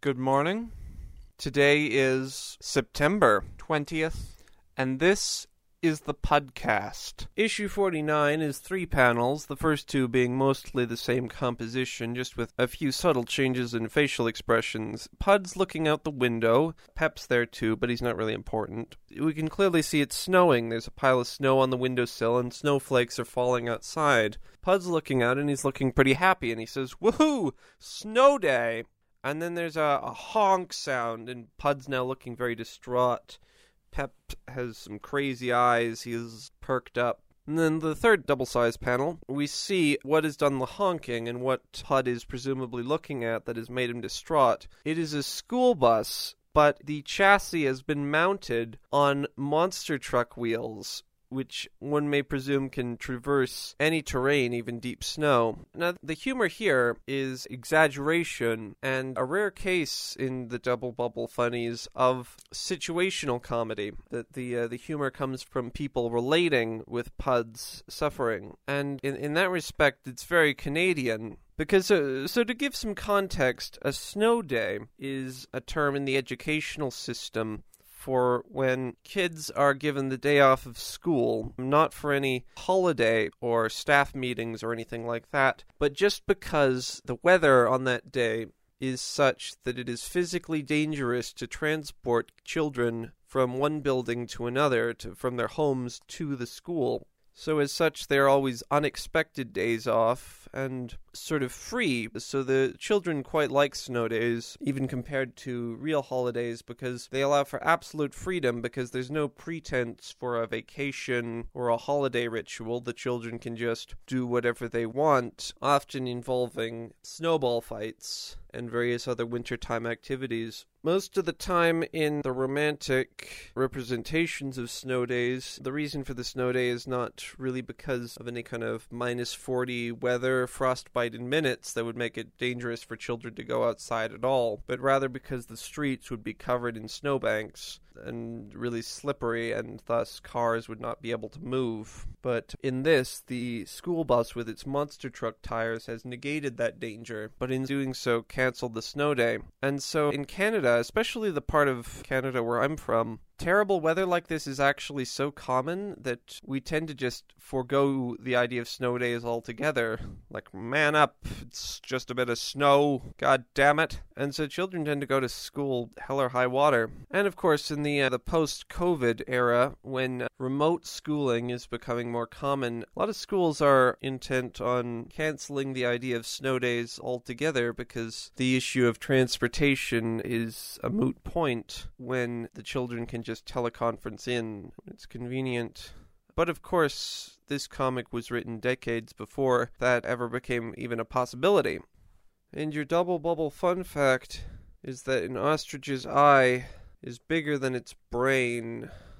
Good morning. Today is September 20th, and this is the Pudcast. Issue 49 is 3 panels, the first 2 being mostly the same composition, just with a few subtle changes in facial expressions. Pud's looking out the window. Pep's there too, but he's not really important. We can clearly see it's snowing. There's a pile of snow on the windowsill, and snowflakes are falling outside. Pud's looking out, and he's looking pretty happy, and he says, "Woohoo! Snow day!" And then there's a honk sound, and Pud's now looking very distraught. Pep has some crazy eyes. He is perked up. And then the third double-sized panel, we see what has done the honking and what Pud is presumably looking at that has made him distraught. It is a school bus, but the chassis has been mounted on monster truck wheels, which one may presume can traverse any terrain, even deep snow. Now, the humor here is exaggeration and a rare case in the Double Bubble Funnies of situational comedy. That the humor comes from people relating with Pud's suffering. And in that respect, it's very Canadian. Because, so to give some context, a snow day is a term in the educational system for when kids are given the day off of school, not for any holiday or staff meetings or anything like that, but just because the weather on that day is such that it is physically dangerous to transport children from one building to another, from their homes to the school. So as such, they're always unexpected days off and sort of free. So the children quite like snow days, even compared to real holidays, because they allow for absolute freedom, because there's no pretense for a vacation or a holiday ritual. The children can just do whatever they want, often involving snowball fights and various other wintertime activities. Most of the time in the romantic representations of snow days, the reason for the snow day is not really because of any kind of minus 40 weather, frostbite in minutes that would make it dangerous for children to go outside at all, but rather because the streets would be covered in snowbanks and really slippery, and thus cars would not be able to move. But in this, the school bus with its monster truck tires has negated that danger, but in doing so cancelled the snow day. And so in Canada, especially the part of Canada where I'm from, terrible weather like this is actually so common that we tend to just forego the idea of snow days altogether. Like, man up, it's just a bit of snow, god damn it. And so children tend to go to school hell or high water. And of course, in the post-COVID era, when remote schooling is becoming more common, a lot of schools are intent on canceling the idea of snow days altogether, because the issue of transportation is a moot point when the children can just teleconference in. It's convenient. But of course, this comic was written decades before that ever became even a possibility. And your double bubble fun fact is that an ostrich's eye is bigger than its brain.